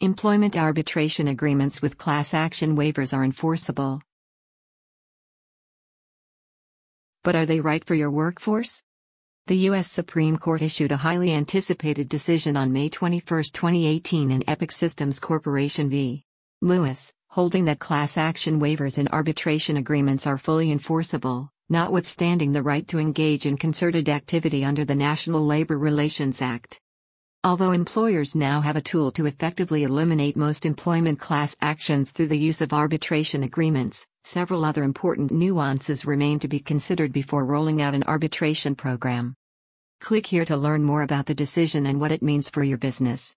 Employment arbitration agreements with class action waivers are enforceable. But are they right for your workforce? The U.S. Supreme Court issued a highly anticipated decision on May 21, 2018 in Epic Systems Corporation v. Lewis, holding that class action waivers in arbitration agreements are fully enforceable, notwithstanding the right to engage in concerted activity under the National Labor Relations Act. Although employers now have a tool to effectively eliminate most employment class actions through the use of arbitration agreements, several other important nuances remain to be considered before rolling out an arbitration program. Click here to learn more about the decision and what it means for your business.